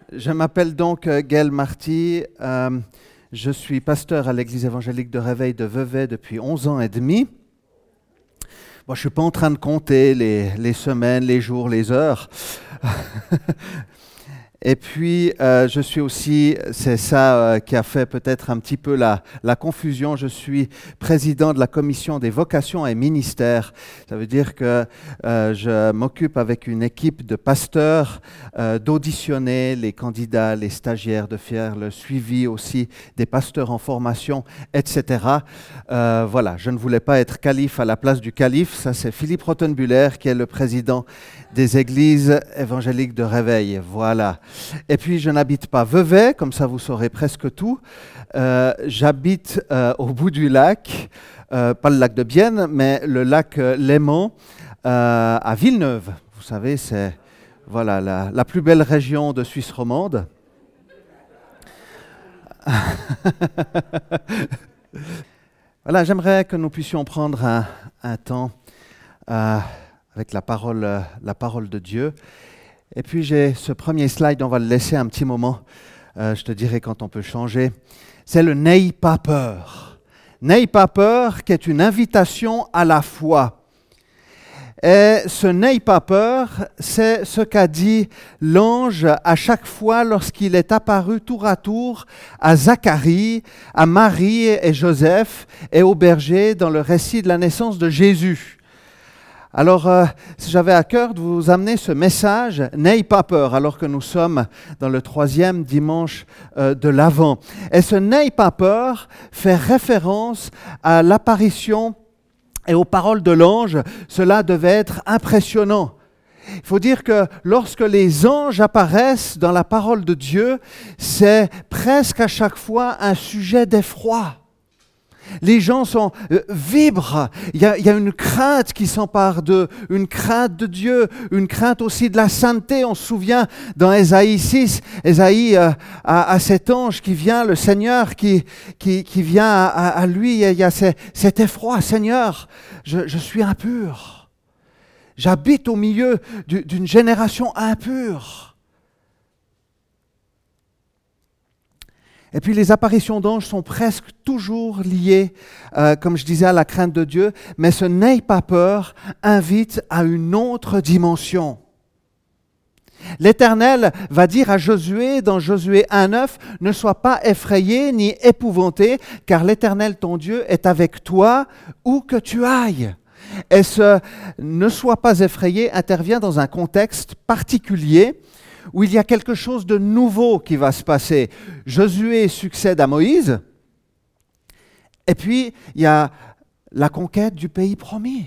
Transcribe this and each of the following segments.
Je m'appelle donc Gaël Marty. Je suis pasteur à l'église évangélique de Réveil de Vevey depuis 11 ans et demi. Bon, je ne suis pas en train de compter les semaines, les jours, les heures. Et puis, je suis aussi, c'est ça qui a fait peut-être un petit peu la confusion, je suis président de la commission des vocations et ministères. Ça veut dire que je m'occupe avec une équipe de pasteurs d'auditionner les candidats, les stagiaires, de faire le suivi aussi des pasteurs en formation, etc. Voilà, je ne voulais pas être calife à la place du calife. Ça, c'est Philippe Rothenbuller qui est le président des églises évangéliques de Réveil. Voilà. Et puis, je n'habite pas Vevey, comme ça vous saurez presque tout. J'habite au bout du lac, pas le lac de Bienne, mais le lac Léman, à Villeneuve. Vous savez, c'est voilà, la plus belle région de Suisse romande. Voilà, j'aimerais que nous puissions prendre un temps avec la parole de Dieu. Et puis j'ai ce premier slide, on va le laisser un petit moment, je te dirai quand on peut changer. C'est le « N'aie pas peur ». « N'aie pas peur » qui est une invitation à la foi. Et ce « N'aie pas peur », c'est ce qu'a dit l'ange à chaque fois lorsqu'il est apparu tour à tour à Zacharie, à Marie et Joseph et aux bergers dans le récit de la naissance de Jésus. Alors, j'avais à cœur de vous amener ce message « N'aie pas peur », alors que nous sommes dans le 3e dimanche de l'Avent. Et ce « N'aie pas peur » fait référence à l'apparition et aux paroles de l'ange. Cela devait être impressionnant. Il faut dire que lorsque les anges apparaissent dans la parole de Dieu, c'est presque à chaque fois un sujet d'effroi. Les gens vibrent, il y a une crainte qui s'empare d'eux, une crainte de Dieu, une crainte aussi de la sainteté. On se souvient dans Ésaïe 6, Ésaïe a cet ange qui vient, le Seigneur qui vient à lui, il y a cet effroi, Seigneur, je suis impur, j'habite au milieu d'une génération impure. Et puis les apparitions d'anges sont presque toujours liées, comme je disais, à la crainte de Dieu, mais ce « N'aie pas peur » invite à une autre dimension. L'Éternel va dire à Josué, dans Josué 1,9, « Ne sois pas effrayé ni épouvanté, car l'Éternel ton Dieu est avec toi où que tu ailles. » Et ce « Ne sois pas effrayé » intervient dans un contexte particulier, où il y a quelque chose de nouveau qui va se passer. Josué succède à Moïse, et puis il y a la conquête du pays promis.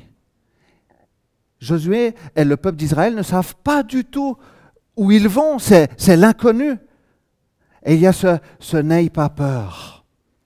Josué et le peuple d'Israël ne savent pas du tout où ils vont, c'est l'inconnu. Et il y a ce n'aie pas peur.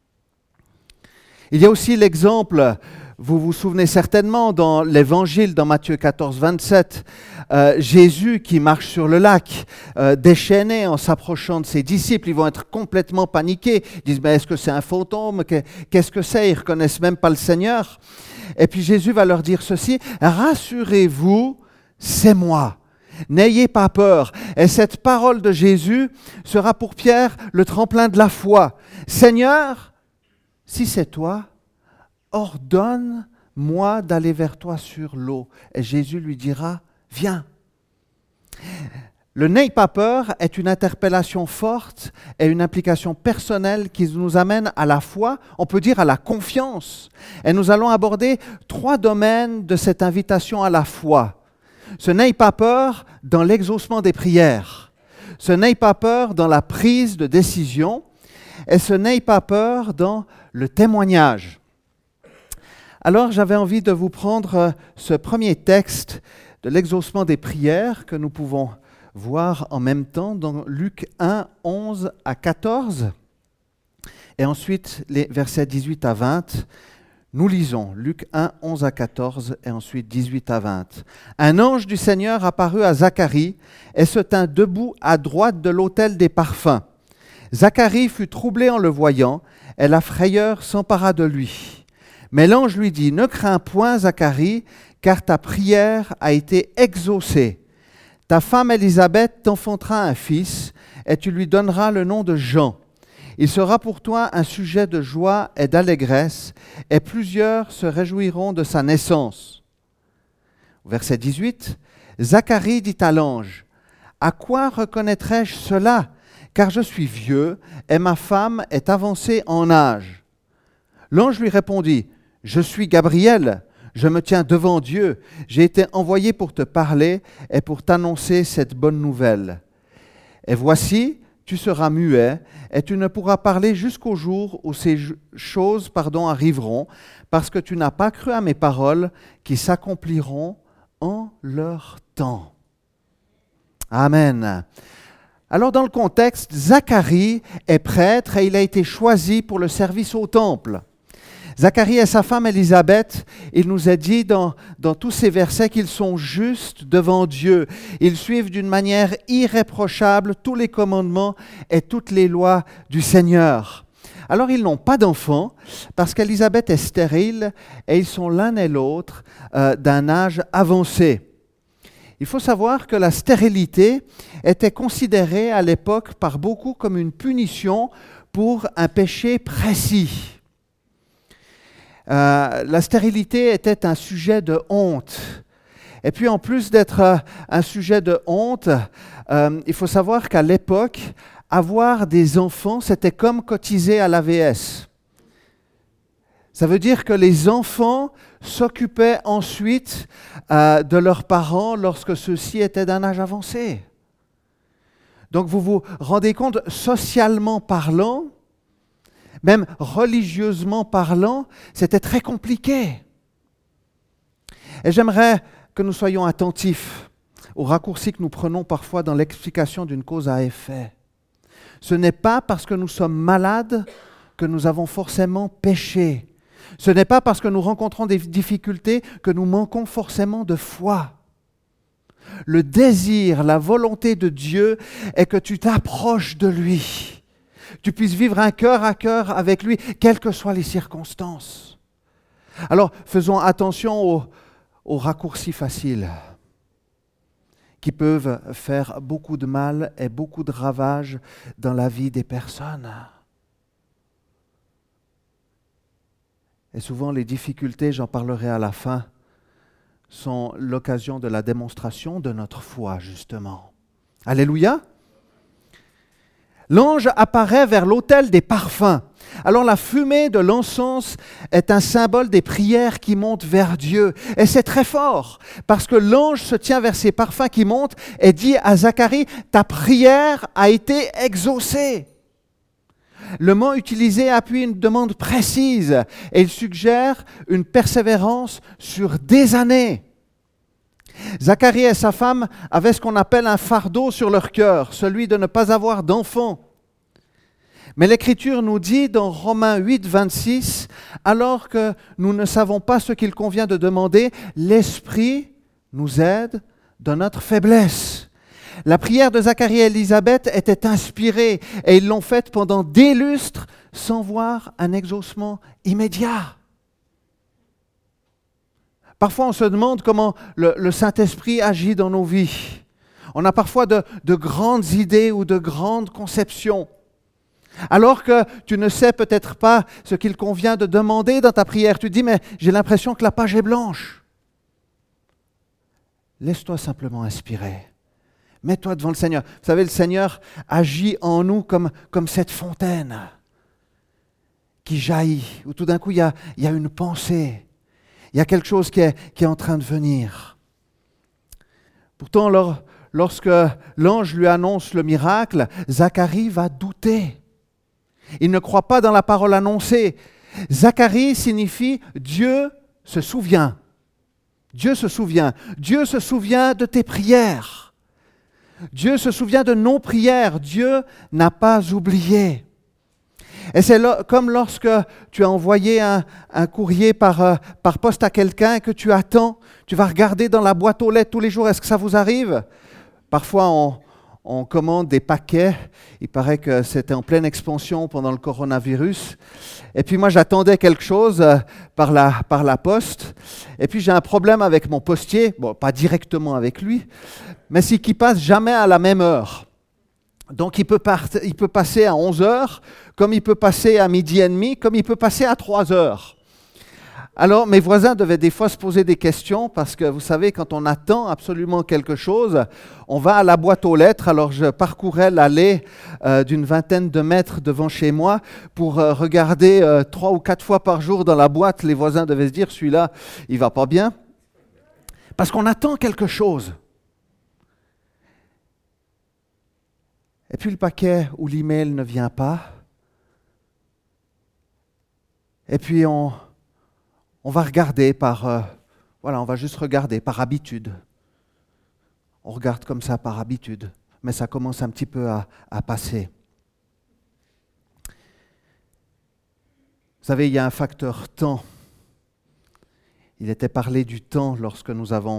Il y a aussi l'exemple, vous vous souvenez certainement dans l'Évangile, dans Matthieu 14, 27, Jésus qui marche sur le lac, déchaîné en s'approchant de ses disciples. Ils vont être complètement paniqués. Ils disent, mais est-ce que c'est un fantôme? Qu'est-ce que c'est? Ils ne reconnaissent même pas le Seigneur. Et puis Jésus va leur dire ceci, rassurez-vous, c'est moi. N'ayez pas peur. Et cette parole de Jésus sera pour Pierre le tremplin de la foi. Seigneur, si c'est toi, ordonne-moi d'aller vers toi sur l'eau. Et Jésus lui dira, viens. Le « N'aie pas peur » est une interpellation forte et une implication personnelle qui nous amène à la foi, on peut dire à la confiance. Et nous allons aborder 3 domaines de cette invitation à la foi. Ce « N'aie pas peur » dans l'exaucement des prières. Ce « N'aie pas peur » dans la prise de décision. Et ce « N'aie pas peur » dans le témoignage. Alors, j'avais envie de vous prendre ce premier texte de l'exaucement des prières que nous pouvons voir en même temps dans Luc 1, 11 à 14. Et ensuite, les versets 18 à 20. Nous lisons Luc 1, 11 à 14 et ensuite 18 à 20. Un ange du Seigneur apparut à Zacharie et se tint debout à droite de l'autel des parfums. Zacharie fut troublé en le voyant et la frayeur s'empara de lui. Mais l'ange lui dit, « Ne crains point, Zacharie, car ta prière a été exaucée. Ta femme Élisabeth t'enfantera un fils, et tu lui donneras le nom de Jean. Il sera pour toi un sujet de joie et d'allégresse, et plusieurs se réjouiront de sa naissance. » Verset 18, Zacharie dit à l'ange, « À quoi reconnaîtrai-je cela ? Car je suis vieux, et ma femme est avancée en âge. » L'ange lui répondit, « Je suis Gabriel, je me tiens devant Dieu, j'ai été envoyé pour te parler et pour t'annoncer cette bonne nouvelle. Et voici, tu seras muet, et tu ne pourras parler jusqu'au jour où ces choses arriveront, parce que tu n'as pas cru à mes paroles qui s'accompliront en leur temps. » Amen. Alors dans le contexte, Zacharie est prêtre et il a été choisi pour le service au temple. Zacharie et sa femme Élisabeth, il nous est dit dans tous ces versets qu'ils sont justes devant Dieu. Ils suivent d'une manière irréprochable tous les commandements et toutes les lois du Seigneur. Alors ils n'ont pas d'enfants parce qu'Élisabeth est stérile et ils sont l'un et l'autre d'un âge avancé. Il faut savoir que la stérilité était considérée à l'époque par beaucoup comme une punition pour un péché précis. La stérilité était un sujet de honte. Et puis en plus d'être un sujet de honte, il faut savoir qu'à l'époque, avoir des enfants, c'était comme cotiser à l'AVS. Ça veut dire que les enfants s'occupaient ensuite de leurs parents lorsque ceux-ci étaient d'un âge avancé. Donc vous vous rendez compte, socialement parlant, même religieusement parlant, c'était très compliqué. Et j'aimerais que nous soyons attentifs aux raccourcis que nous prenons parfois dans l'explication d'une cause à effet. Ce n'est pas parce que nous sommes malades que nous avons forcément péché. Ce n'est pas parce que nous rencontrons des difficultés que nous manquons forcément de foi. Le désir, la volonté de Dieu est que tu t'approches de lui. Tu puisses vivre un cœur à cœur avec lui, quelles que soient les circonstances. Alors, faisons attention aux raccourcis faciles qui peuvent faire beaucoup de mal et beaucoup de ravages dans la vie des personnes. Et souvent, les difficultés, j'en parlerai à la fin, sont l'occasion de la démonstration de notre foi, justement. Alléluia! L'ange apparaît vers l'autel des parfums. Alors la fumée de l'encens est un symbole des prières qui montent vers Dieu. Et c'est très fort, parce que l'ange se tient vers ces parfums qui montent et dit à Zacharie, « Ta prière a été exaucée ». Le mot utilisé appuie une demande précise et il suggère une persévérance sur des années. Zacharie et sa femme avaient ce qu'on appelle un fardeau sur leur cœur, celui de ne pas avoir d'enfants. Mais l'Écriture nous dit dans Romains 8, 26, « Alors que nous ne savons pas ce qu'il convient de demander, l'Esprit nous aide dans notre faiblesse. » La prière de Zacharie et Élisabeth était inspirée et ils l'ont faite pendant des lustres sans voir un exaucement immédiat. Parfois, on se demande comment le Saint-Esprit agit dans nos vies. On a parfois de grandes idées ou de grandes conceptions. Alors que tu ne sais peut-être pas ce qu'il convient de demander dans ta prière. Tu te dis, mais j'ai l'impression que la page est blanche. Laisse-toi simplement inspirer. Mets-toi devant le Seigneur. Vous savez, le Seigneur agit en nous comme cette fontaine qui jaillit, où tout d'un coup, il y a une pensée. Il y a quelque chose qui est en train de venir. Pourtant, lorsque l'ange lui annonce le miracle, Zacharie va douter. Il ne croit pas dans la parole annoncée. Zacharie signifie Dieu se souvient. Dieu se souvient. Dieu se souvient de tes prières. Dieu se souvient de nos prières. Dieu n'a pas oublié. Et c'est comme lorsque tu as envoyé un courrier par poste à quelqu'un et que tu attends, tu vas regarder dans la boîte aux lettres tous les jours, est-ce que ça vous arrive? Parfois, on commande des paquets. Il paraît que c'était en pleine expansion pendant le coronavirus. Et puis moi, j'attendais quelque chose par la poste. Et puis j'ai un problème avec mon postier. Bon, pas directement avec lui, mais c'est qu'il passe jamais à la même heure. Donc il peut passer à 11 heures, comme il peut passer à midi et demi, comme il peut passer à 3 heures. Alors mes voisins devaient des fois se poser des questions parce que vous savez, quand on attend absolument quelque chose, on va à la boîte aux lettres. Alors je parcourais l'allée d'une vingtaine de mètres devant chez moi pour regarder 3 ou 4 fois par jour dans la boîte. Les voisins devaient se dire, celui-là, il va pas bien. Parce qu'on attend quelque chose. Et puis le paquet ou l'email ne vient pas. Et puis on va regarder on va juste regarder par habitude. On regarde comme ça par habitude, mais ça commence un petit peu à passer. Vous savez, il y a un facteur temps. Il était parlé du temps lorsque nous avons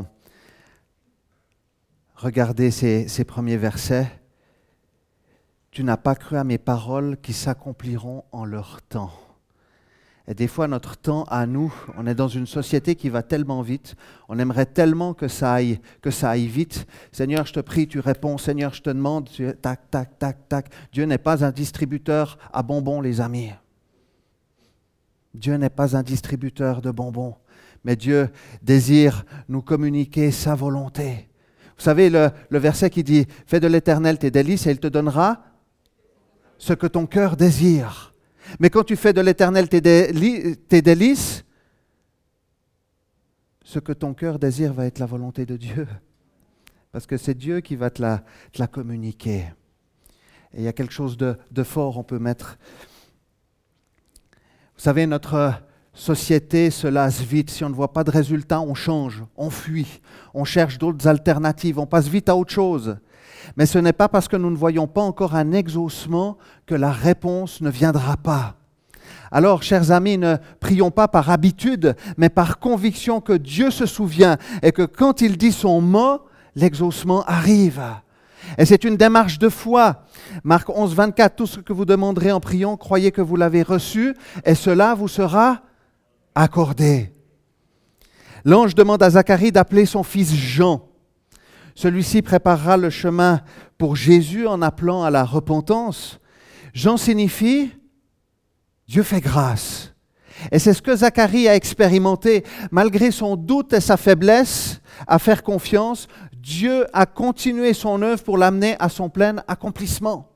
regardé ces premiers versets. Tu n'as pas cru à mes paroles qui s'accompliront en leur temps. Et des fois, notre temps à nous, on est dans une société qui va tellement vite, on aimerait tellement que ça aille vite. Seigneur, je te prie, tu réponds. Seigneur, je te demande, tac, tac, tac, tac. Dieu n'est pas un distributeur à bonbons, les amis. Dieu n'est pas un distributeur de bonbons, mais Dieu désire nous communiquer sa volonté. Vous savez, le verset qui dit « Fais de l'Éternel tes délices et il te donnera ce que ton cœur désire. » Mais quand tu fais de l'Éternel tes délices, ce que ton cœur désire va être la volonté de Dieu. Parce que c'est Dieu qui va te la communiquer. Et il y a quelque chose de fort, on peut mettre. Vous savez, notre société se lasse vite. Si on ne voit pas de résultat, on change, on fuit, on cherche d'autres alternatives, on passe vite à autre chose. Mais ce n'est pas parce que nous ne voyons pas encore un exaucement que la réponse ne viendra pas. Alors, chers amis, ne prions pas par habitude, mais par conviction que Dieu se souvient et que quand il dit son mot, l'exaucement arrive. Et c'est une démarche de foi. Marc 11, 24, tout ce que vous demanderez en priant, croyez que vous l'avez reçu et cela vous sera accordé. L'ange demande à Zacharie d'appeler son fils Jean. Celui-ci préparera le chemin pour Jésus en appelant à la repentance. Jean signifie Dieu fait grâce. Et c'est ce que Zacharie a expérimenté. Malgré son doute et sa faiblesse à faire confiance, Dieu a continué son œuvre pour l'amener à son plein accomplissement.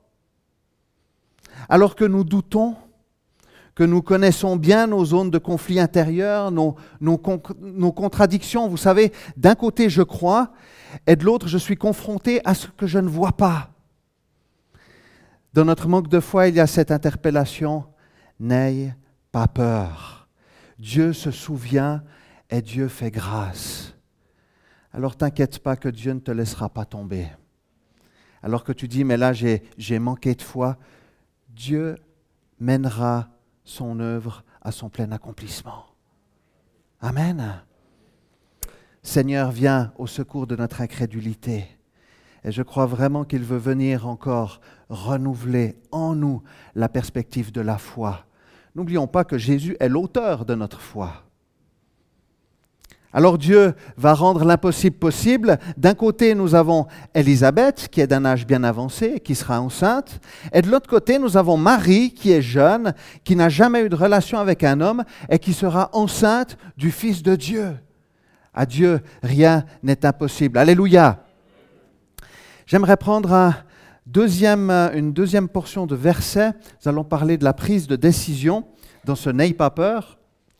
Alors que nous doutons, que nous connaissons bien nos zones de conflit intérieur, nos contradictions, vous savez, d'un côté je crois, et de l'autre, je suis confronté à ce que je ne vois pas. Dans notre manque de foi, il y a cette interpellation, n'aie pas peur. Dieu se souvient et Dieu fait grâce. Alors t'inquiète pas que Dieu ne te laissera pas tomber. Alors que tu dis, mais là j'ai manqué de foi, Dieu mènera son œuvre à son plein accomplissement. Amen. Seigneur, viens au secours de notre incrédulité. Et je crois vraiment qu'il veut venir encore renouveler en nous la perspective de la foi. N'oublions pas que Jésus est l'auteur de notre foi. Alors Dieu va rendre l'impossible possible. D'un côté, nous avons Élisabeth, qui est d'un âge bien avancé, qui sera enceinte. Et de l'autre côté, nous avons Marie, qui est jeune, qui n'a jamais eu de relation avec un homme et qui sera enceinte du Fils de Dieu. À Dieu, rien n'est impossible. Alléluia. J'aimerais prendre une deuxième portion de versets. Nous allons parler de la prise de décision dans ce « N'aie pas peur ».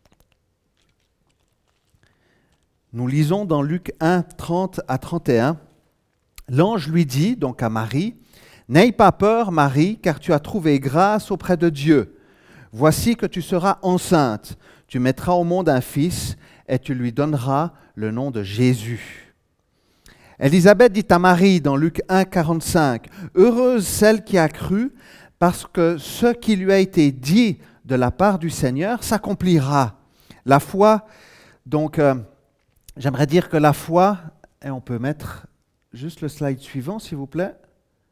Nous lisons dans Luc 1, 30 à 31. L'ange lui dit, donc à Marie, « N'aie pas peur, Marie, car tu as trouvé grâce auprès de Dieu. Voici que tu seras enceinte. Tu mettras au monde un fils et tu lui donneras le nom de Jésus. » Élisabeth dit à Marie dans Luc 1, 45, « Heureuse celle qui a cru, parce que ce qui lui a été dit de la part du Seigneur s'accomplira. » La foi, donc, j'aimerais dire que la foi, et on peut mettre juste le slide suivant, s'il vous plaît.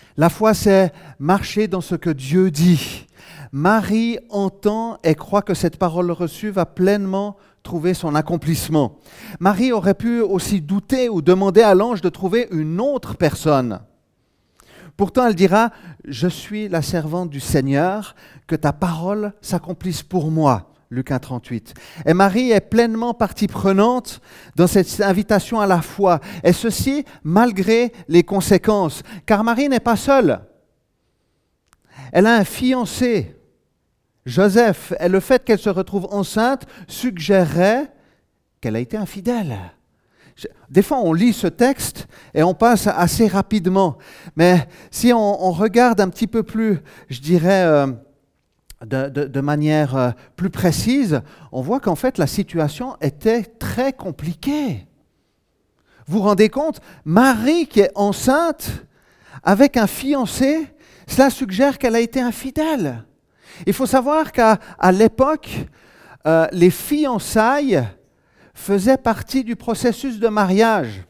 La foi, c'est marcher dans ce que Dieu dit. Marie entend et croit que cette parole reçue va pleinement trouver son accomplissement. Marie aurait pu aussi douter ou demander à l'ange de trouver une autre personne. Pourtant, elle dira « Je suis la servante du Seigneur, que ta parole s'accomplisse pour moi ». Luc 1, 38. Et Marie est pleinement partie prenante dans cette invitation à la foi, et ceci malgré les conséquences, car Marie n'est pas seule. Elle a un fiancé, Joseph, et le fait qu'elle se retrouve enceinte suggérerait qu'elle a été infidèle. Des fois, on lit ce texte et on passe assez rapidement, mais si on regarde un petit peu plus, je dirais, de manière plus précise, on voit qu'en fait la situation était très compliquée. Vous vous rendez compte? Marie qui est enceinte avec un fiancé, cela suggère qu'elle a été infidèle. Il faut savoir qu'à l'époque, les fiançailles faisaient partie du processus de mariage.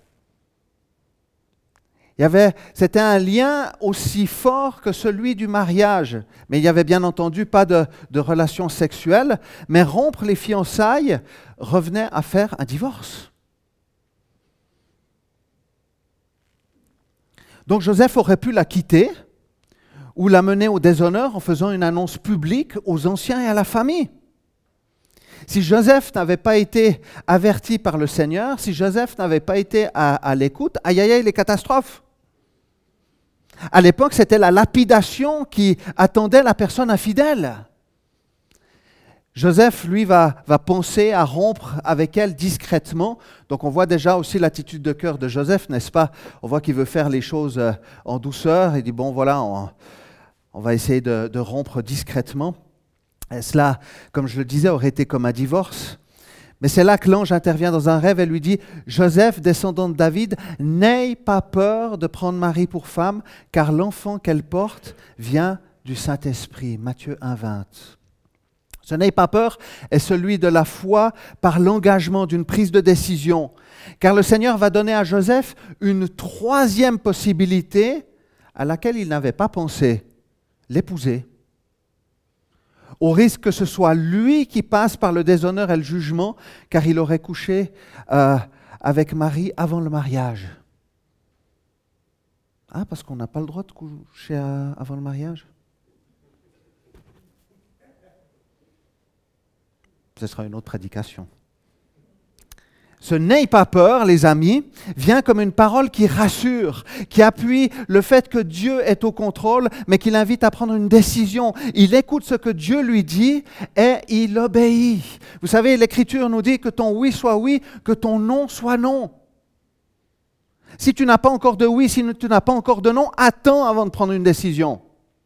C'était un lien aussi fort que celui du mariage. Mais il n'y avait bien entendu pas de relation sexuelle. Mais rompre les fiançailles revenait à faire un divorce. Donc Joseph aurait pu la quitter ou la mener au déshonneur en faisant une annonce publique aux anciens et à la famille. Si Joseph n'avait pas été averti par le Seigneur, si Joseph n'avait pas été à l'écoute, aïe aïe aïe, les catastrophes. À l'époque, c'était la lapidation qui attendait la personne infidèle. Joseph, lui, va penser à rompre avec elle discrètement. Donc on voit déjà aussi l'attitude de cœur de Joseph, n'est-ce pas? On voit qu'il veut faire les choses en douceur. Il dit, bon voilà, on va essayer de rompre discrètement. Et cela, comme je le disais, aurait été comme un divorce. Mais c'est là que l'ange intervient dans un rêve et lui dit « Joseph, descendant de David, n'aie pas peur de prendre Marie pour femme, car l'enfant qu'elle porte vient du Saint-Esprit. » Matthieu 1, 20. Ce « n'aie pas peur » est celui de la foi par l'engagement d'une prise de décision. Car le Seigneur va donner à Joseph une troisième possibilité à laquelle il n'avait pas pensé, l'épouser. Au risque que ce soit lui qui passe par le déshonneur et le jugement, car il aurait couché avec Marie avant le mariage. Ah, parce qu'on n'a pas le droit de coucher avant le mariage? Ce sera une autre prédication. Ce « n'aie pas peur », les amis, vient comme une parole qui rassure, qui appuie le fait que Dieu est au contrôle, mais qui l'invite à prendre une décision. Il écoute ce que Dieu lui dit et il obéit. Vous savez, l'Écriture nous dit que ton oui soit oui, que ton non soit non. Si tu n'as pas encore de oui, si tu n'as pas encore de non, attends avant de prendre une décision.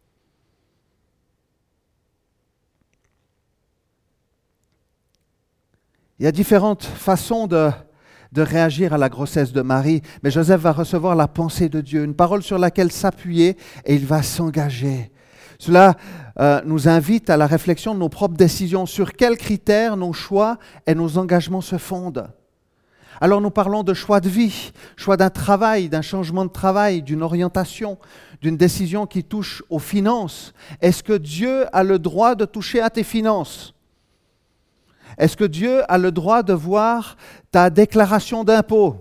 Il y a différentes façons de réagir à la grossesse de Marie, mais Joseph va recevoir la pensée de Dieu, une parole sur laquelle s'appuyer et il va s'engager. Cela nous invite à la réflexion de nos propres décisions, sur quels critères nos choix et nos engagements se fondent. Alors nous parlons de choix de vie, choix d'un travail, d'un changement de travail, d'une orientation, d'une décision qui touche aux finances. Est-ce que Dieu a le droit de toucher à tes finances ? Est-ce que Dieu a le droit de voir ta déclaration d'impôt?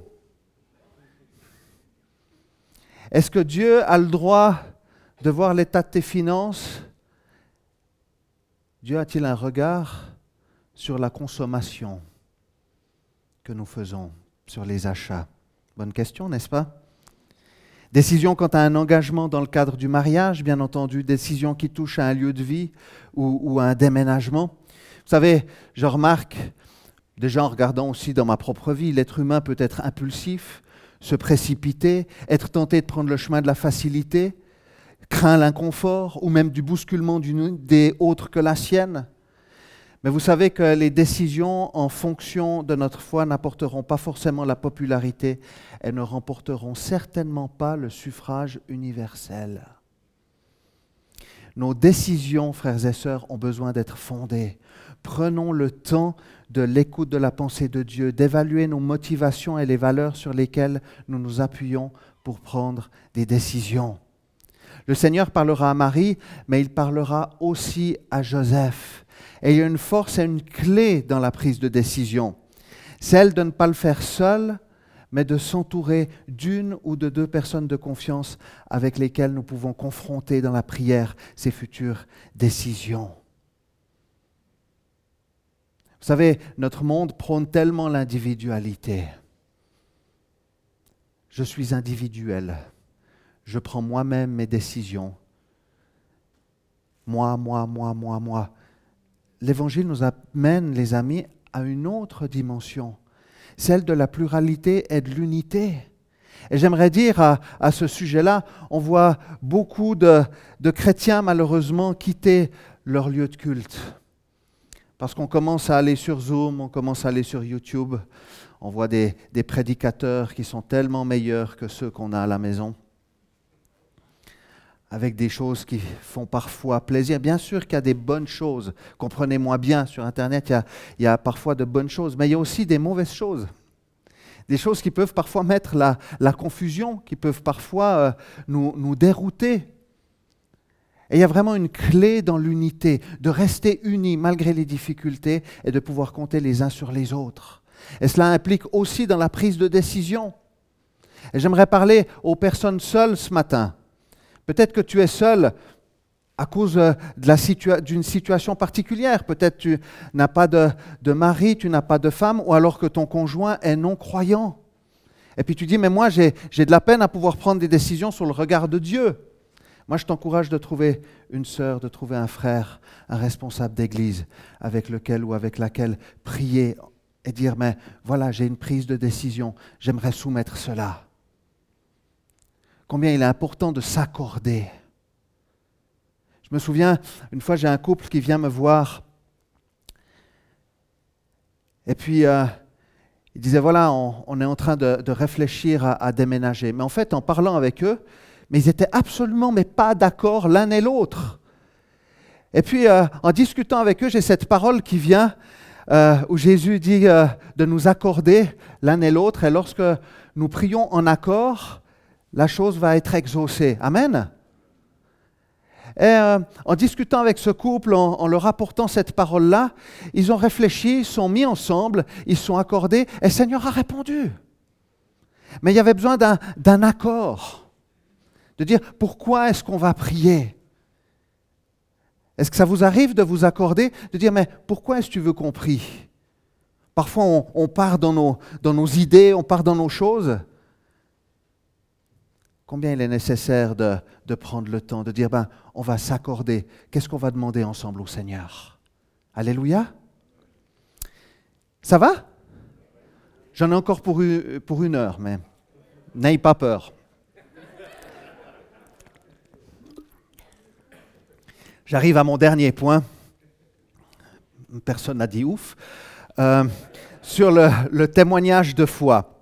Est-ce que Dieu a le droit de voir l'état de tes finances? Dieu a-t-il un regard sur la consommation que nous faisons, sur les achats? Bonne question, n'est-ce pas? Décision quant à un engagement dans le cadre du mariage, bien entendu. Décision qui touche à un lieu de vie ou à un déménagement. Vous savez, je remarque, déjà en regardant aussi dans ma propre vie, l'être humain peut être impulsif, se précipiter, être tenté de prendre le chemin de la facilité, craint l'inconfort ou même du bousculement d'une idée autre que la sienne. Mais vous savez que les décisions en fonction de notre foi n'apporteront pas forcément la popularité et ne remporteront certainement pas le suffrage universel. Nos décisions, frères et sœurs, ont besoin d'être fondées. Prenons le temps de l'écoute de la pensée de Dieu, d'évaluer nos motivations et les valeurs sur lesquelles nous nous appuyons pour prendre des décisions. Le Seigneur parlera à Marie, mais il parlera aussi à Joseph. Et il y a une force et une clé dans la prise de décision. Celle de ne pas le faire seul, mais de s'entourer d'une ou de deux personnes de confiance avec lesquelles nous pouvons confronter dans la prière ces futures décisions. Vous savez, notre monde prône tellement l'individualité. Je suis individuel. Je prends moi-même mes décisions. Moi. L'Évangile nous amène, les amis, à une autre dimension, celle de la pluralité et de l'unité. Et j'aimerais dire à ce sujet-là, on voit beaucoup de chrétiens malheureusement quitter leur lieu de culte. Parce qu'on commence à aller sur Zoom, on commence à aller sur YouTube, on voit des prédicateurs qui sont tellement meilleurs que ceux qu'on a à la maison, avec des choses qui font parfois plaisir. Bien sûr qu'il y a des bonnes choses, comprenez-moi bien, sur Internet, il y a parfois de bonnes choses, mais il y a aussi des mauvaises choses. Des choses qui peuvent parfois mettre la confusion, qui peuvent parfois nous dérouter. Et il y a vraiment une clé dans l'unité, de rester unis malgré les difficultés et de pouvoir compter les uns sur les autres. Et cela implique aussi dans la prise de décision. Et j'aimerais parler aux personnes seules ce matin. Peut-être que tu es seul à cause d'une situation particulière. Peut-être que tu n'as pas de mari, tu n'as pas de femme, ou alors que ton conjoint est non-croyant. Et puis tu dis, mais moi j'ai de la peine à pouvoir prendre des décisions sur le regard de Dieu. Moi je t'encourage de trouver une sœur, de trouver un frère, un responsable d'église avec lequel ou avec laquelle prier et dire, mais voilà, j'ai une prise de décision, j'aimerais soumettre cela. Combien il est important de s'accorder. Je me souviens, une fois j'ai un couple qui vient me voir et puis il disait, voilà, on est en train de réfléchir à déménager. Mais en fait, en parlant avec eux, mais ils étaient absolument pas d'accord l'un et l'autre. Et puis, en discutant avec eux, j'ai cette parole qui vient où Jésus dit de nous accorder l'un et l'autre. Et lorsque nous prions en accord, la chose va être exaucée. Amen. Et en discutant avec ce couple, en leur apportant cette parole-là, ils ont réfléchi, ils sont mis ensemble, ils se sont accordés, et le Seigneur a répondu. Mais il y avait besoin d'un accord. De dire, pourquoi est-ce qu'on va prier? Est-ce que ça vous arrive de vous accorder? De dire, mais pourquoi est-ce que tu veux qu'on prie? Parfois, on part dans nos idées, on part dans nos choses. Combien il est nécessaire de prendre le temps, de dire, on va s'accorder. Qu'est-ce qu'on va demander ensemble au Seigneur? Alléluia. Ça va? J'en ai encore pour une heure, mais n'aie pas peur. J'arrive à mon dernier point. Personne n'a dit ouf. Sur le témoignage de foi.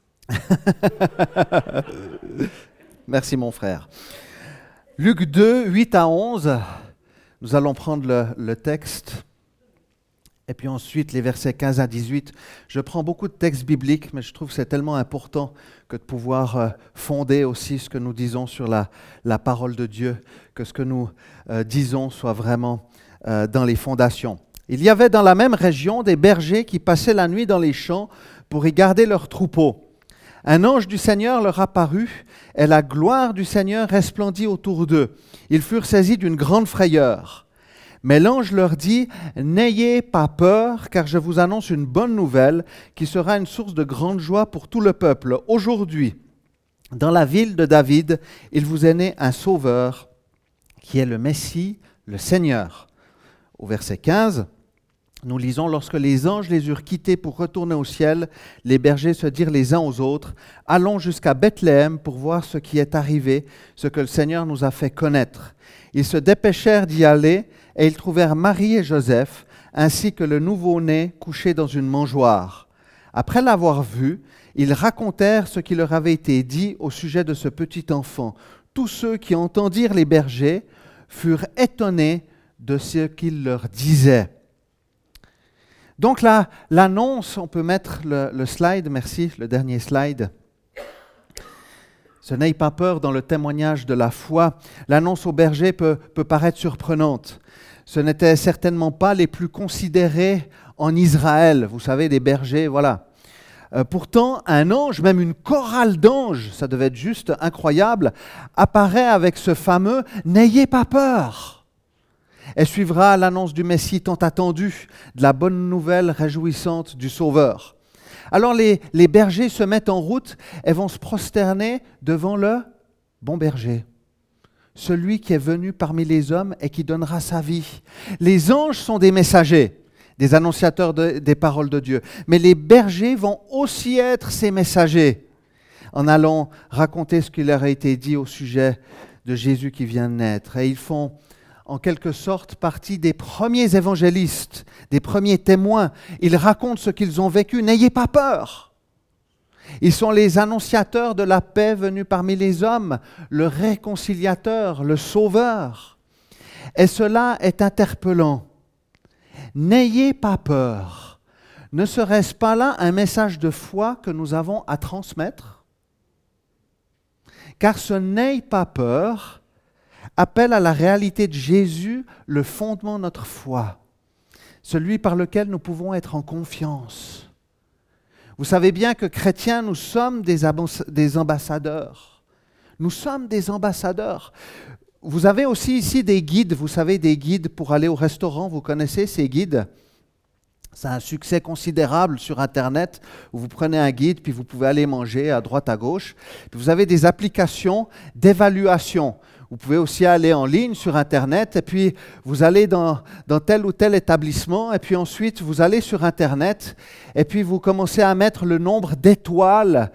Merci mon frère. Luc 2, 8 à 11. Nous allons prendre le texte. Et puis ensuite, les versets 15 à 18. Je prends beaucoup de textes bibliques, mais je trouve que c'est tellement important que de pouvoir fonder aussi ce que nous disons sur la parole de Dieu, que ce que nous disons soit vraiment dans les fondations. Il y avait dans la même région des bergers qui passaient la nuit dans les champs pour y garder leurs troupeaux. Un ange du Seigneur leur apparut, et la gloire du Seigneur resplendit autour d'eux. Ils furent saisis d'une grande frayeur. Mais l'ange leur dit, « N'ayez pas peur, car je vous annonce une bonne nouvelle qui sera une source de grande joie pour tout le peuple. Aujourd'hui, dans la ville de David, il vous est né un sauveur, qui est le Messie, le Seigneur. » Au verset 15, nous lisons, « Lorsque les anges les eurent quittés pour retourner au ciel, les bergers se dirent les uns aux autres, « Allons jusqu'à Bethléem pour voir ce qui est arrivé, ce que le Seigneur nous a fait connaître. » Ils se dépêchèrent d'y aller, et ils trouvèrent Marie et Joseph, ainsi que le nouveau-né couché dans une mangeoire. Après l'avoir vu, ils racontèrent ce qui leur avait été dit au sujet de ce petit enfant. Tous ceux qui entendirent les bergers furent étonnés de ce qu'il leur disait. Donc là, l'annonce, on peut mettre le slide, merci, le dernier slide. Ce n'aie pas peur dans le témoignage de la foi. L'annonce aux bergers peut paraître surprenante. Ce n'étaient certainement pas les plus considérés en Israël. Vous savez, des bergers, voilà. Pourtant, un ange, même une chorale d'anges, ça devait être juste incroyable, apparaît avec ce fameux « N'ayez pas peur ». Elle suivra l'annonce du Messie tant attendu, de la bonne nouvelle réjouissante du Sauveur. Alors les bergers se mettent en route et vont se prosterner devant le bon berger, celui qui est venu parmi les hommes et qui donnera sa vie. Les anges sont des messagers, des annonciateurs des paroles de Dieu, mais les bergers vont aussi être ces messagers en allant raconter ce qui leur a été dit au sujet de Jésus qui vient de naître. Et ils font en quelque sorte partie des premiers évangélistes, des premiers témoins. Ils racontent ce qu'ils ont vécu. N'ayez pas peur. Ils sont les annonciateurs de la paix venue parmi les hommes, le réconciliateur, le sauveur. Et cela est interpellant. N'ayez pas peur. Ne serait-ce pas là un message de foi que nous avons à transmettre? Car ce n'ayez pas peur appelle à la réalité de Jésus le fondement de notre foi, celui par lequel nous pouvons être en confiance. Vous savez bien que chrétiens, nous sommes des ambassadeurs. Nous sommes des ambassadeurs. Vous avez aussi ici des guides, vous savez, des guides pour aller au restaurant, vous connaissez ces guides? C'est un succès considérable sur Internet où vous prenez un guide puis vous pouvez aller manger à droite, à gauche. Puis vous avez des applications d'évaluation. Vous pouvez aussi aller en ligne sur Internet et puis vous allez dans tel ou tel établissement et puis ensuite vous allez sur Internet et puis vous commencez à mettre le nombre d'étoiles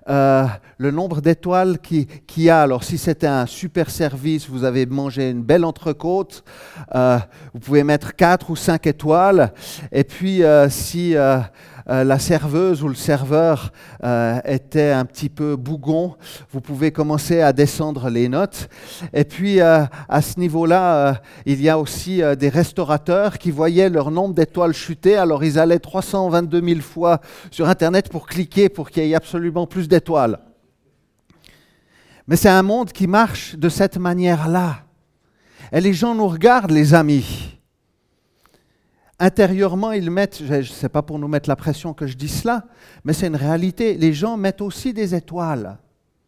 qu'il y a. Alors si c'était un super service, vous avez mangé une belle entrecôte, vous pouvez mettre 4 ou 5 étoiles. Et puis si la serveuse ou le serveur était un petit peu bougon, vous pouvez commencer à descendre les notes. Et puis à ce niveau-là, il y a aussi des restaurateurs qui voyaient leur nombre d'étoiles chuter, alors ils allaient 322 000 fois sur Internet pour cliquer pour qu'il y ait absolument plus d'étoiles. Mais c'est un monde qui marche de cette manière-là. Et les gens nous regardent, les amis. Intérieurement, ils mettent, je ne sais pas pour nous mettre la pression que je dis cela, mais c'est une réalité. Les gens mettent aussi des étoiles.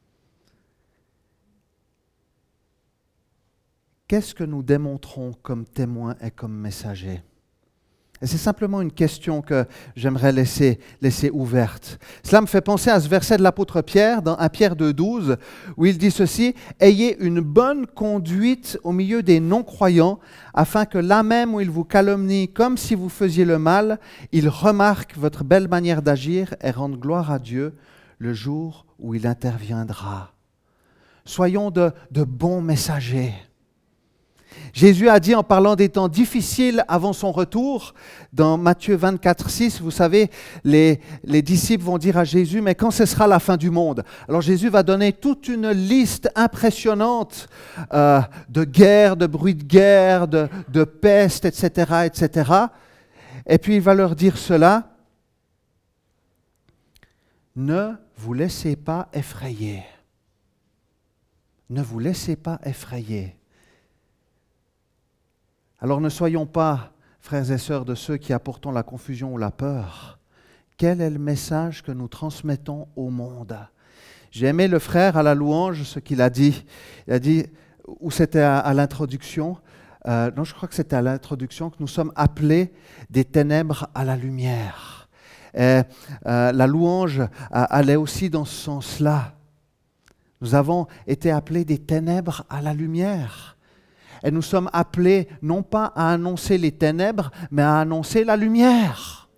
Qu'est-ce que nous démontrons comme témoins et comme messagers? Et c'est simplement une question que j'aimerais laisser ouverte. Cela me fait penser à ce verset de l'apôtre Pierre, dans 1 Pierre 2,12, où il dit ceci: « Ayez une bonne conduite au milieu des non-croyants, afin que là même où ils vous calomnient comme si vous faisiez le mal, ils remarquent votre belle manière d'agir et rendent gloire à Dieu le jour où il interviendra. » Soyons de bons messagers. Jésus a dit en parlant des temps difficiles avant son retour, dans Matthieu 24, 6, vous savez, les disciples vont dire à Jésus, mais quand ce sera la fin du monde? Alors Jésus va donner toute une liste impressionnante de guerres, de bruits de guerre, de peste, etc., etc. Et puis il va leur dire cela: ne vous laissez pas effrayer. Ne vous laissez pas effrayer. Alors ne soyons pas, frères et sœurs, de ceux qui apportons la confusion ou la peur. Quel est le message que nous transmettons au monde? J'ai aimé le frère à la louange, ce qu'il a dit. Il a dit, ou c'était à l'introduction, non, je crois que c'était à l'introduction, que nous sommes appelés des ténèbres à la lumière. Et la louange allait aussi dans ce sens-là. Nous avons été appelés des ténèbres à la lumière. Et nous sommes appelés non pas à annoncer les ténèbres, mais à annoncer la lumière.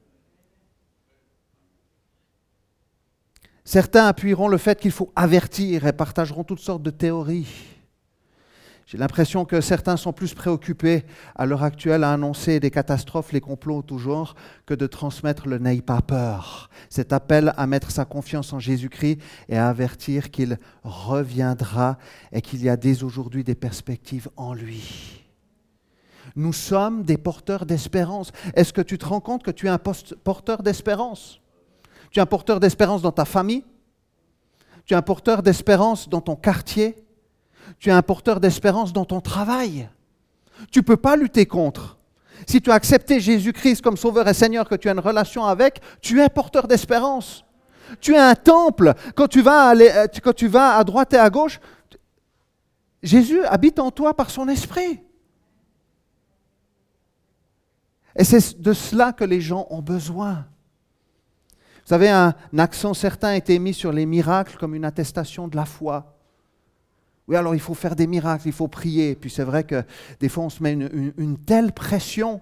Certains appuieront le fait qu'il faut avertir et partageront toutes sortes de théories. J'ai l'impression que certains sont plus préoccupés à l'heure actuelle à annoncer des catastrophes, les complots tout genre, que de transmettre le « n'aie pas peur ». Cet appel à mettre sa confiance en Jésus-Christ et à avertir qu'il reviendra et qu'il y a dès aujourd'hui des perspectives en lui. Nous sommes des porteurs d'espérance. Est-ce que tu te rends compte que tu es un porteur d'espérance? Tu es un porteur d'espérance dans ta famille? Tu es un porteur d'espérance dans ton quartier. Tu es un porteur d'espérance dans ton travail. Tu ne peux pas lutter contre. Si tu as accepté Jésus-Christ comme Sauveur et Seigneur, que tu as une relation avec, tu es porteur d'espérance. Tu es un temple. Quand tu vas à droite et à gauche, Jésus habite en toi par son esprit. Et c'est de cela que les gens ont besoin. Vous savez, un accent certain a été mis sur les miracles comme une attestation de la foi. Oui, alors il faut faire des miracles, il faut prier. Puis c'est vrai que des fois on se met une telle pression.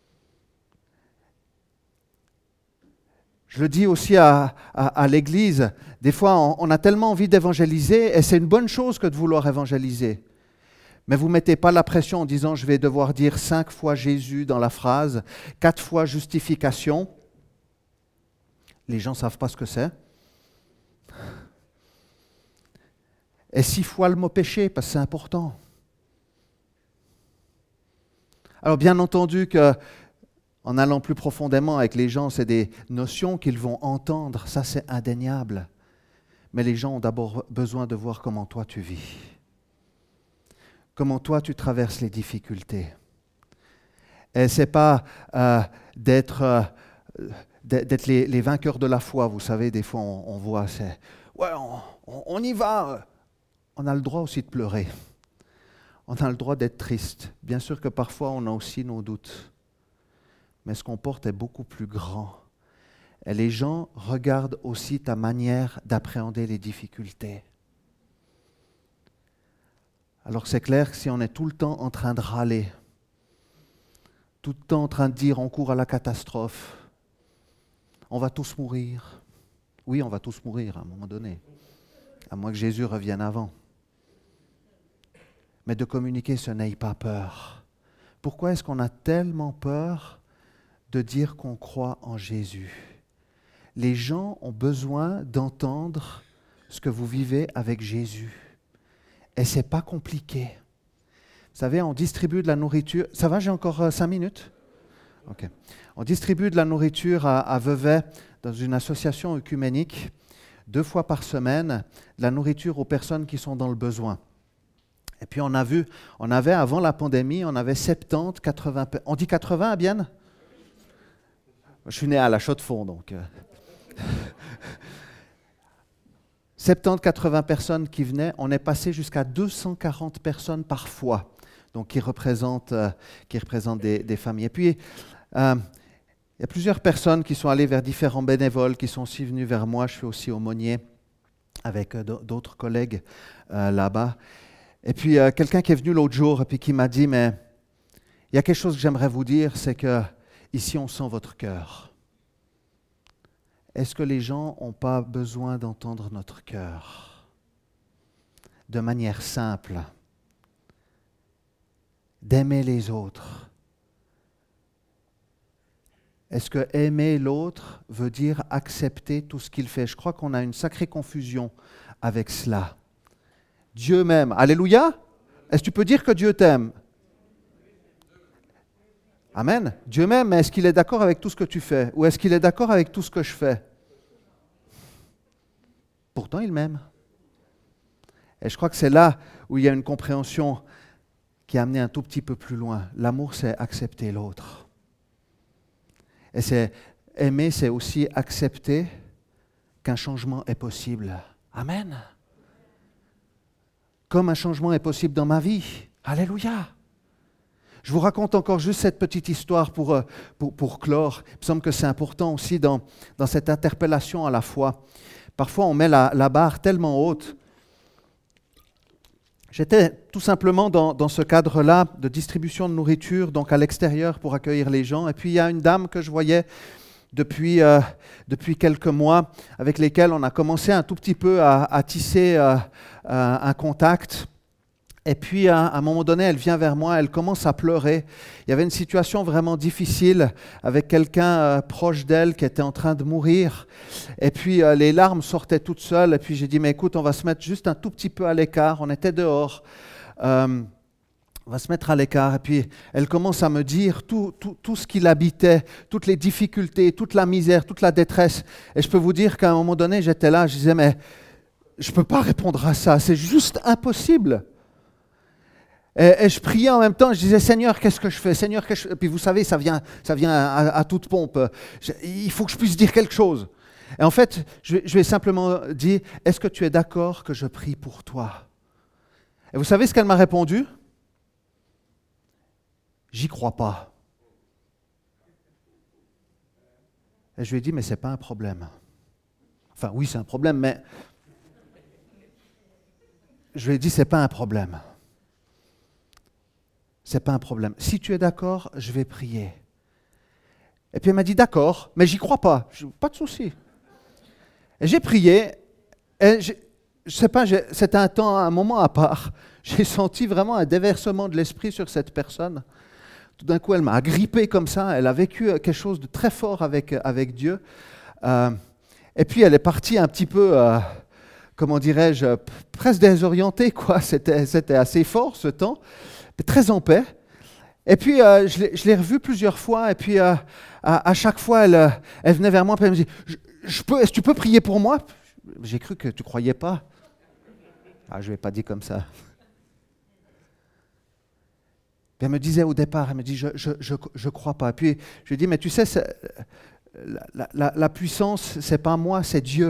Je le dis aussi à l'Église, des fois on a tellement envie d'évangéliser, et c'est une bonne chose que de vouloir évangéliser. Mais vous ne mettez pas la pression en disant « je vais devoir dire 5 fois Jésus dans la phrase, 4 fois justification ». Les gens ne savent pas ce que c'est. Et 6 fois le mot péché, parce que c'est important. Alors bien entendu qu'en allant plus profondément avec les gens, c'est des notions qu'ils vont entendre, ça c'est indéniable. Mais les gens ont d'abord besoin de voir comment toi tu vis. Comment toi tu traverses les difficultés. Et ce n'est pas d'être les vainqueurs de la foi. Vous savez, des fois on voit, c'est « ouais, on y va ». On a le droit aussi de pleurer. On a le droit d'être triste. Bien sûr que parfois on a aussi nos doutes. Mais ce qu'on porte est beaucoup plus grand. Et les gens regardent aussi ta manière d'appréhender les difficultés. Alors c'est clair que si on est tout le temps en train de râler, tout le temps en train de dire on court à la catastrophe, on va tous mourir. Oui, on va tous mourir à un moment donné, à moins que Jésus revienne avant. Mais de communiquer ce n'ayez pas peur. Pourquoi est-ce qu'on a tellement peur de dire qu'on croit en Jésus? Les gens ont besoin d'entendre ce que vous vivez avec Jésus. Et ce n'est pas compliqué. Vous savez, on distribue de la nourriture. Ça va, j'ai encore 5 minutes? Ok. On distribue de la nourriture à Vevey dans une association œcuménique 2 fois par semaine, de la nourriture aux personnes qui sont dans le besoin. Et puis on avait avant la pandémie, on avait 70, 80, on dit 80 à Bienne? Je suis né à la Chaux-de-Fonds, donc 70, 80 personnes qui venaient, on est passé jusqu'à 240 personnes par fois, donc qui représentent des familles. Et puis, il y a plusieurs personnes qui sont allées vers différents bénévoles, qui sont aussi venus vers moi. Je suis aussi aumônier avec d'autres collègues là-bas. Et puis, quelqu'un qui est venu l'autre jour et puis qui m'a dit, mais il y a quelque chose que j'aimerais vous dire, c'est que ici, on sent votre cœur. Est-ce que les gens n'ont pas besoin d'entendre notre cœur de manière simple, d'aimer les autres? Est-ce que aimer l'autre veut dire accepter tout ce qu'il fait? Je crois qu'on a une sacrée confusion avec cela. Dieu m'aime. Alléluia. Est-ce que tu peux dire que Dieu t'aime? Amen. Dieu m'aime, mais est-ce qu'il est d'accord avec tout ce que tu fais? Ou est-ce qu'il est d'accord avec tout ce que je fais? Pourtant, il m'aime. Et je crois que c'est là où il y a une compréhension qui a amené un tout petit peu plus loin. L'amour, c'est accepter l'autre. Et c'est aimer, c'est aussi accepter qu'un changement est possible. Amen. Comme un changement est possible dans ma vie. Alléluia. Je vous raconte encore juste cette petite histoire pour clore. Il me semble que c'est important aussi dans cette interpellation à la foi. Parfois, on met la barre tellement haute. J'étais tout simplement dans ce cadre-là de distribution de nourriture, donc à l'extérieur pour accueillir les gens. Et puis, il y a une dame que je voyais depuis quelques mois, avec lesquelles on a commencé un tout petit peu à tisser un contact. Et puis, à un moment donné, elle vient vers moi, elle commence à pleurer. Il y avait une situation vraiment difficile avec quelqu'un proche d'elle qui était en train de mourir. Et puis, les larmes sortaient toutes seules. Et puis, j'ai dit, mais écoute, on va se mettre juste un tout petit peu à l'écart. On était dehors. On va se mettre à l'écart. Et puis, elle commence à me dire tout ce qui l'habitait, toutes les difficultés, toute la misère, toute la détresse. Et je peux vous dire qu'à un moment donné, j'étais là, je disais, mais je ne peux pas répondre à ça, c'est juste impossible. Et je priais en même temps, je disais, Seigneur, qu'est-ce que je fais? Seigneur, qu'est-ce que je... Puis vous savez, ça vient à toute pompe. Il faut que je puisse dire quelque chose. Et en fait, je lui ai simplement dit, est-ce que tu es d'accord que je prie pour toi? Et vous savez ce qu'elle m'a répondu? J'y crois pas. Et je lui ai dit, mais ce n'est pas un problème. Enfin, oui, c'est un problème, mais je lui ai dit, ce n'est pas un problème. Ce n'est pas un problème. Si tu es d'accord, je vais prier. Et puis elle m'a dit, d'accord, mais j'y crois pas. Pas de souci. Et j'ai prié, et je ne sais pas, c'était un moment à part. J'ai senti vraiment un déversement de l'esprit sur cette personne. Tout d'un coup, elle m'a agrippé comme ça. Elle a vécu quelque chose de très fort avec Dieu. Et puis, elle est partie un petit peu, comment dirais-je, presque désorientée, quoi. C'était assez fort ce temps, mais très en paix. Et puis, je l'ai revue plusieurs fois. Et puis, à chaque fois, elle venait vers moi. Puis elle me dit, est-ce que tu peux prier pour moi? J'ai cru que tu ne croyais pas. Ah, je ne l'ai pas dit comme ça. Puis elle me disait au départ, elle me dit, je crois pas. Puis je lui ai dit, mais tu sais, la puissance, c'est pas moi, c'est Dieu.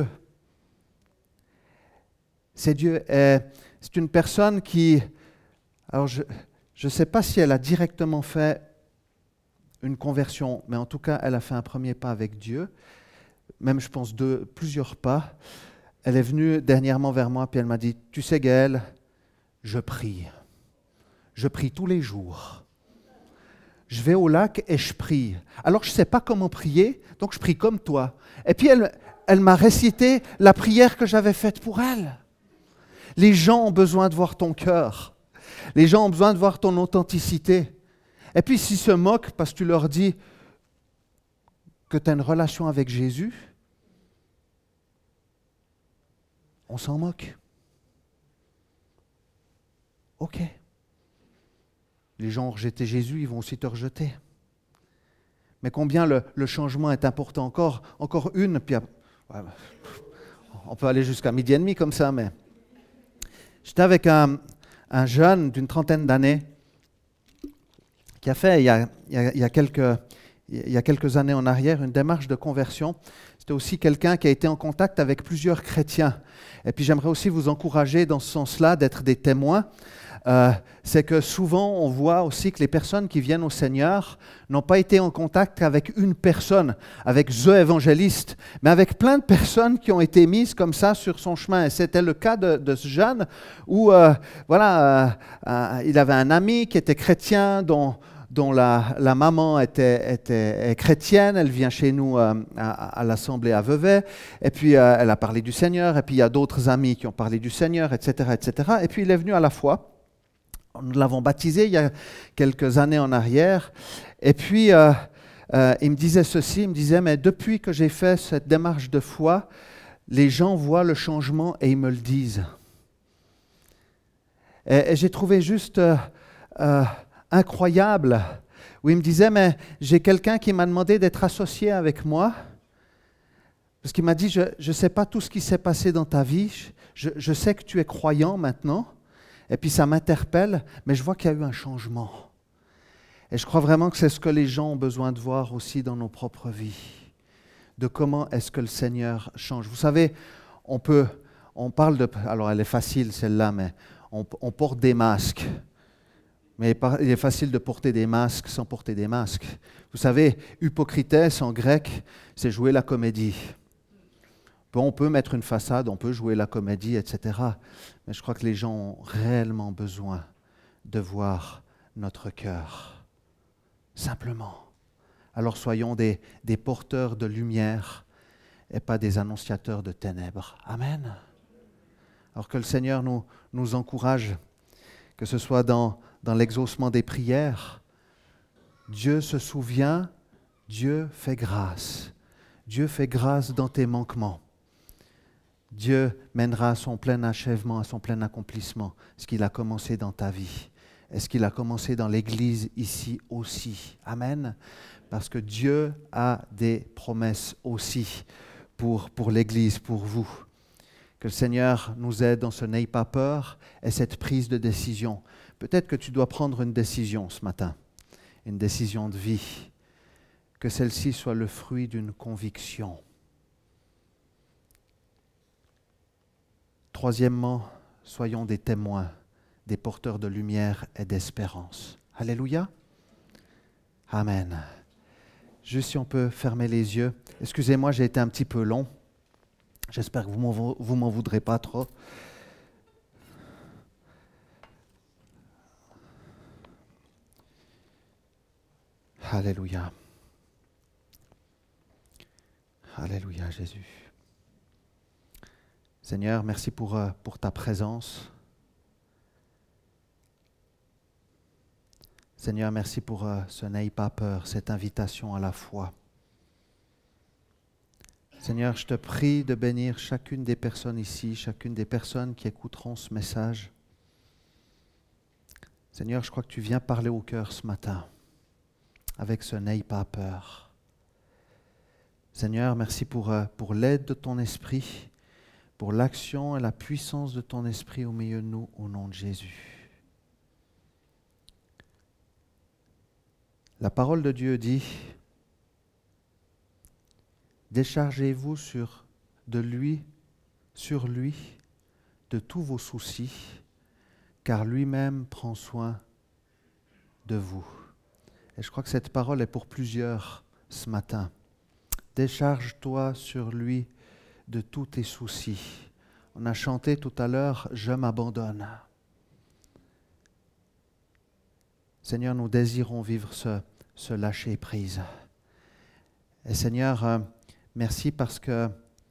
C'est Dieu. Et c'est une personne qui, alors je ne sais pas si elle a directement fait une conversion, mais en tout cas, elle a fait un premier pas avec Dieu. Même, je pense, plusieurs pas. Elle est venue dernièrement vers moi, puis elle m'a dit, tu sais Gaël, je prie. Je prie tous les jours. Je vais au lac et je prie. Alors je ne sais pas comment prier, donc je prie comme toi. Et puis elle m'a récité la prière que j'avais faite pour elle. Les gens ont besoin de voir ton cœur. Les gens ont besoin de voir ton authenticité. Et puis s'ils se moquent parce que tu leur dis que tu as une relation avec Jésus, on s'en moque. Ok. Les gens ont rejeté Jésus, ils vont aussi te rejeter. Mais combien le changement est important. Encore une, puis on peut aller jusqu'à midi et demi comme ça, mais j'étais avec un jeune d'une trentaine d'années qui a fait, il y a quelques années en arrière, une démarche de conversion. C'était aussi quelqu'un qui a été en contact avec plusieurs chrétiens. Et puis j'aimerais aussi vous encourager dans ce sens-là d'être des témoins. C'est que souvent on voit aussi que les personnes qui viennent au Seigneur n'ont pas été en contact avec une personne, avec The Évangéliste, mais avec plein de personnes qui ont été mises comme ça sur son chemin. Et c'était le cas de ce jeune où il avait un ami qui était chrétien, dont la maman est chrétienne, elle vient chez nous à l'Assemblée à Vevey, et puis elle a parlé du Seigneur, et puis il y a d'autres amis qui ont parlé du Seigneur, etc., etc. Et puis il est venu à la foi. Nous l'avons baptisé il y a quelques années en arrière. Et puis, il me disait ceci, il me disait, mais depuis que j'ai fait cette démarche de foi, les gens voient le changement et ils me le disent. Et j'ai trouvé juste incroyable, où il me disait, mais j'ai quelqu'un qui m'a demandé d'être associé avec moi, parce qu'il m'a dit, je ne sais pas tout ce qui s'est passé dans ta vie, je sais que tu es croyant maintenant, et puis ça m'interpelle, mais je vois qu'il y a eu un changement. Et je crois vraiment que c'est ce que les gens ont besoin de voir aussi dans nos propres vies. De comment est-ce que le Seigneur change. Vous savez, on parle de... Alors elle est facile celle-là, mais on porte des masques. Mais il est facile de porter des masques sans porter des masques. Vous savez, hypocrites en grec, c'est jouer la comédie. On peut mettre une façade, on peut jouer la comédie, etc. Mais je crois que les gens ont réellement besoin de voir notre cœur. Simplement. Alors soyons des porteurs de lumière et pas des annonciateurs de ténèbres. Amen. Alors que le Seigneur nous encourage, que ce soit dans l'exaucement des prières. Dieu se souvient, Dieu fait grâce. Dieu fait grâce dans tes manquements. Dieu mènera à son plein achèvement, à son plein accomplissement, ce qu'il a commencé dans ta vie. Et ce qu'il a commencé dans l'Église ici aussi. Amen. Parce que Dieu a des promesses aussi pour l'Église, pour vous. Que le Seigneur nous aide dans ce n'aie pas peur et cette prise de décision. Peut-être que tu dois prendre une décision ce matin, une décision de vie. Que celle-ci soit le fruit d'une conviction. Troisièmement, soyons des témoins, des porteurs de lumière et d'espérance. Alléluia. Amen. Juste si on peut fermer les yeux. Excusez-moi, j'ai été un petit peu long. J'espère que vous m'en voudrez pas trop. Alléluia. Alléluia, Jésus. Seigneur, merci pour ta présence. Seigneur, merci pour ce n'aie pas peur, cette invitation à la foi. Seigneur, je te prie de bénir chacune des personnes ici, chacune des personnes qui écouteront ce message. Seigneur, je crois que tu viens parler au cœur ce matin avec ce n'aie pas peur. Seigneur, merci pour l'aide de ton esprit, pour l'action et la puissance de ton esprit au milieu de nous, au nom de Jésus. La parole de Dieu dit, déchargez-vous sur lui, de tous vos soucis, car lui-même prend soin de vous. Et je crois que cette parole est pour plusieurs ce matin. Décharge-toi sur lui de tous tes soucis. On a chanté tout à l'heure, je m'abandonne. Seigneur, nous désirons vivre ce lâcher-prise. Et Seigneur, merci parce que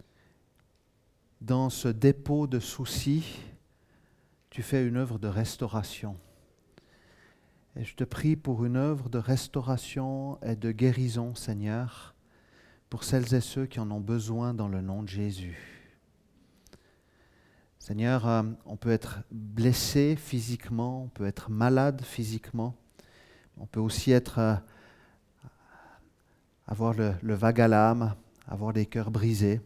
dans ce dépôt de soucis, tu fais une œuvre de restauration. Et je te prie pour une œuvre de restauration et de guérison, Seigneur, pour celles et ceux qui en ont besoin dans le nom de Jésus. Seigneur, on peut être blessé physiquement, on peut être malade physiquement, on peut aussi avoir le vague à l'âme, avoir des cœurs brisés,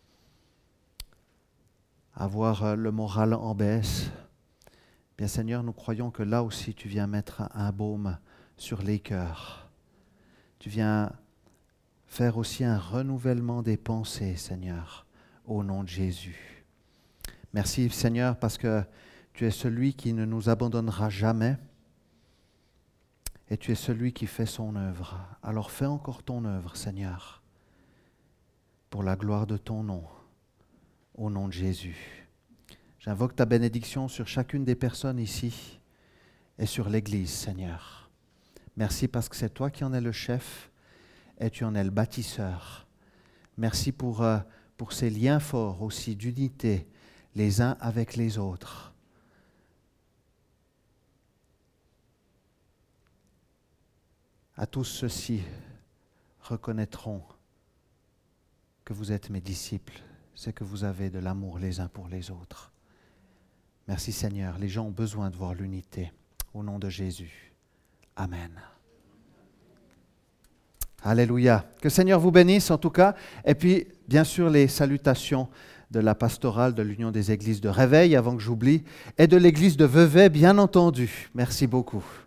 avoir le moral en baisse. Bien Seigneur, nous croyons que là aussi tu viens mettre un baume sur les cœurs. Tu viens faire aussi un renouvellement des pensées, Seigneur, au nom de Jésus. Merci Seigneur parce que tu es celui qui ne nous abandonnera jamais et tu es celui qui fait son œuvre. Alors fais encore ton œuvre, Seigneur, pour la gloire de ton nom, au nom de Jésus. J'invoque ta bénédiction sur chacune des personnes ici et sur l'Église, Seigneur. Merci parce que c'est toi qui en es le chef et tu en es le bâtisseur. Merci pour ces liens forts aussi d'unité les uns avec les autres. À tous ceux-ci reconnaîtront que vous êtes mes disciples, c'est que vous avez de l'amour les uns pour les autres. Merci Seigneur, les gens ont besoin de voir l'unité. Au nom de Jésus. Amen. Alléluia. Que le Seigneur vous bénisse en tout cas. Et puis, bien sûr, les salutations de la pastorale de l'Union des Églises de Réveil, avant que j'oublie, et de l'Église de Vevey, bien entendu. Merci beaucoup.